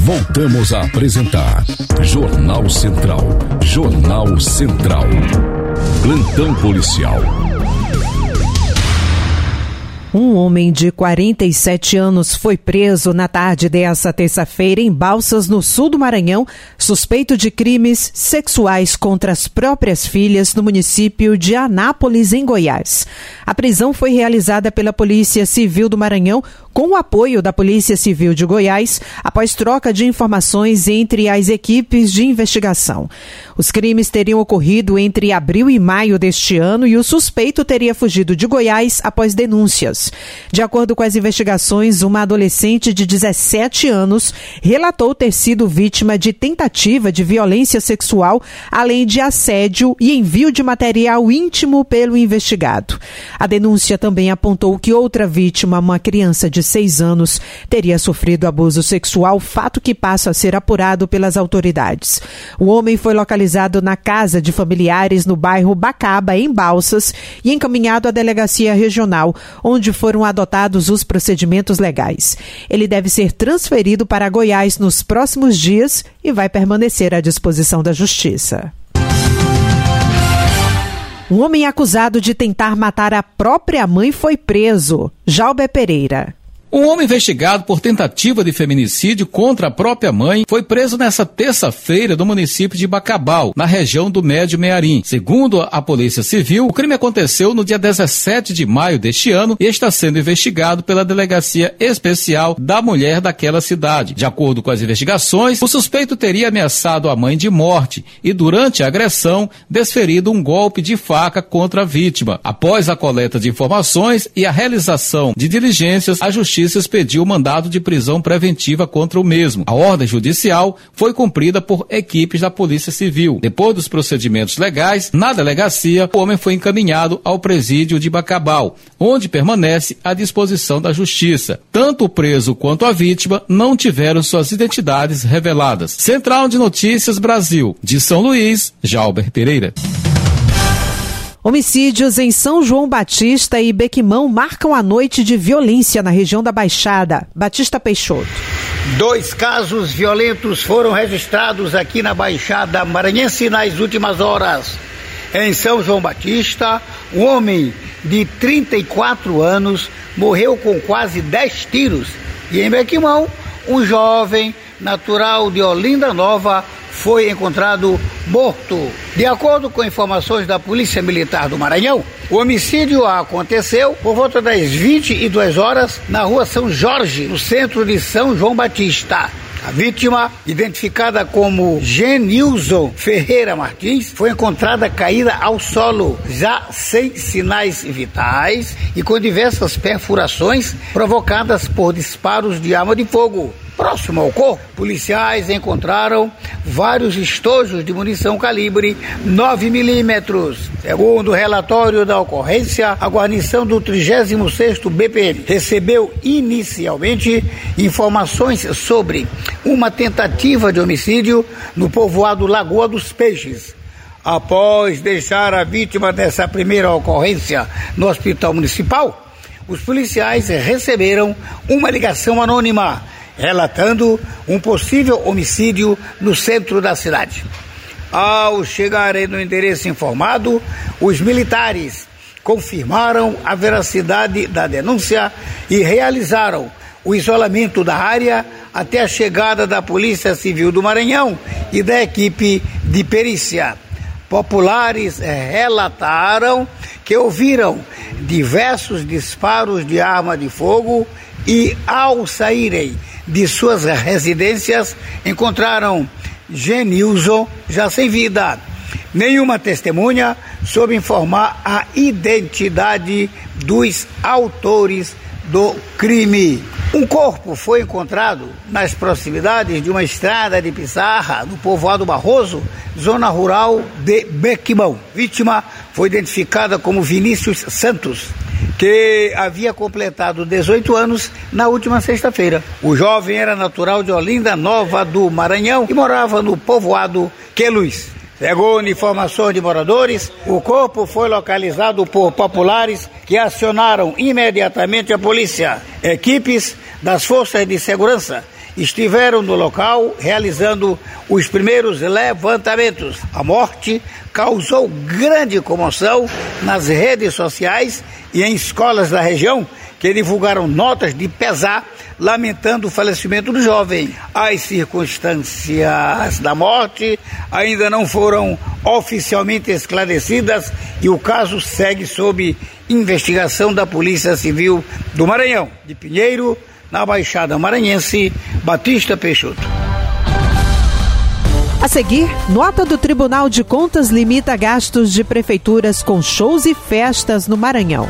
Voltamos a apresentar Jornal Central. Jornal Central. Plantão policial. Um homem de 47 anos foi preso na tarde desta terça-feira em Balsas, no sul do Maranhão, suspeito de crimes sexuais contra as próprias filhas no município de Anápolis, em Goiás. A prisão foi realizada pela Polícia Civil do Maranhão com o apoio da Polícia Civil de Goiás, após troca de informações entre as equipes de investigação. Os crimes teriam ocorrido entre abril e maio deste ano e o suspeito teria fugido de Goiás após denúncias. De acordo com as investigações, uma adolescente de 17 anos relatou ter sido vítima de tentativa de violência sexual, além de assédio e envio de material íntimo pelo investigado. A denúncia também apontou que outra vítima, uma criança de 6 anos, teria sofrido abuso sexual, fato que passa a ser apurado pelas autoridades. O homem foi localizado na casa de familiares no bairro Bacaba, em Balsas, e encaminhado à delegacia regional, onde foram adotados os procedimentos legais. Ele deve ser transferido para Goiás nos próximos dias e vai permanecer à disposição da Justiça. Um homem acusado de tentar matar a própria mãe foi preso. Jalber Pereira. Um homem investigado por tentativa de feminicídio contra a própria mãe foi preso nesta terça-feira no município de Bacabal, na região do Médio Mearim. Segundo a Polícia Civil, o crime aconteceu no dia 17 de maio deste ano e está sendo investigado pela Delegacia Especial da Mulher daquela cidade. De acordo com as investigações, o suspeito teria ameaçado a mãe de morte e, durante a agressão, desferido um golpe de faca contra a vítima. Após a coleta de informações e a realização de diligências, a Justiça expediu o mandado de prisão preventiva contra o mesmo. A ordem judicial foi cumprida por equipes da Polícia Civil. Depois dos procedimentos legais, na delegacia, o homem foi encaminhado ao presídio de Bacabal, onde permanece à disposição da Justiça. Tanto o preso quanto a vítima não tiveram suas identidades reveladas. Central de Notícias Brasil, de São Luís, Jalber Pereira. Homicídios em São João Batista e Bequimão marcam a noite de violência na região da Baixada. Batista Peixoto. 2 casos violentos foram registrados aqui na Baixada Maranhense nas últimas horas. Em São João Batista, um homem de 34 anos morreu com quase 10 tiros. E em Bequimão, um jovem natural de Olinda Nova foi encontrado morto. De acordo com informações da Polícia Militar do Maranhão, o homicídio aconteceu por volta das 22 horas na rua São Jorge, no centro de São João Batista. A vítima, identificada como Genilson Ferreira Martins, foi encontrada caída ao solo, já sem sinais vitais e com diversas perfurações provocadas por disparos de arma de fogo. Próximo ao corpo, policiais encontraram vários estojos de munição calibre 9mm. Segundo o relatório da ocorrência, a guarnição do 36º BPM recebeu inicialmente informações sobre uma tentativa de homicídio no povoado Lagoa dos Peixes. Após deixar a vítima dessa primeira ocorrência no hospital municipal, os policiais receberam uma ligação anônima relatando um possível homicídio no centro da cidade. Ao chegarem no endereço informado, os militares confirmaram a veracidade da denúncia e realizaram o isolamento da área até a chegada da Polícia Civil do Maranhão e da equipe de perícia. Populares relataram que ouviram diversos disparos de arma de fogo e, ao saírem de suas residências, encontraram Genilson já sem vida. Nenhuma testemunha soube informar a identidade dos autores do crime. Um corpo foi encontrado nas proximidades de uma estrada de pissarra no povoado Barroso, zona rural de Bequimão. Vítima foi identificada como Vinícius Santos, que havia completado 18 anos na última sexta-feira. O jovem era natural de Olinda Nova do Maranhão e morava no povoado Queluz. Segundo informações de moradores, o corpo foi localizado por populares que acionaram imediatamente a polícia. Equipes das forças de segurança estiveram no local realizando os primeiros levantamentos. A morte causou grande comoção nas redes sociais e em escolas da região, que divulgaram notas de pesar lamentando o falecimento do jovem. As circunstâncias da morte ainda não foram oficialmente esclarecidas e o caso segue sob investigação da Polícia Civil do Maranhão. De Pinheiro, na Baixada Maranhense, Batista Peixoto. A seguir, nota do Tribunal de Contas limita gastos de prefeituras com shows e festas no Maranhão.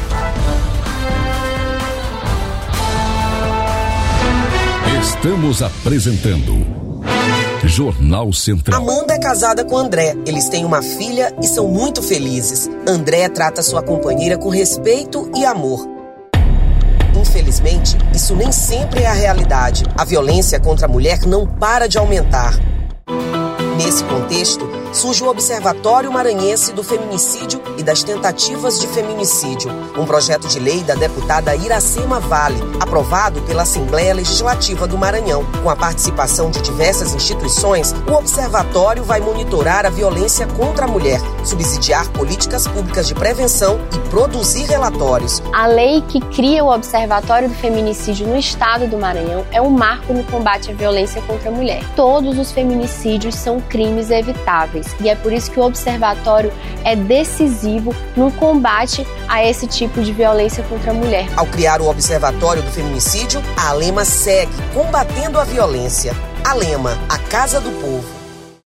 Estamos apresentando Jornal Central. Amanda é casada com André. Eles têm uma filha e são muito felizes. André trata sua companheira com respeito e amor. Infelizmente, isso nem sempre é a realidade. A violência contra a mulher não para de aumentar. Nesse contexto, surge o Observatório Maranhense do Feminicídio e das Tentativas de Feminicídio, um projeto de lei da deputada Iracema Vale, aprovado pela Assembleia Legislativa do Maranhão. Com a participação de diversas instituições, o observatório vai monitorar a violência contra a mulher, subsidiar políticas públicas de prevenção e produzir relatórios. A lei que cria o Observatório do Feminicídio no estado do Maranhão é um marco no combate à violência contra a mulher. Todos os feminicídios são crimes evitáveis e é por isso que o observatório é decisivo no combate a esse tipo de violência contra a mulher. Ao criar o Observatório do Feminicídio, a Alema segue combatendo a violência. Alema, a Casa do Povo.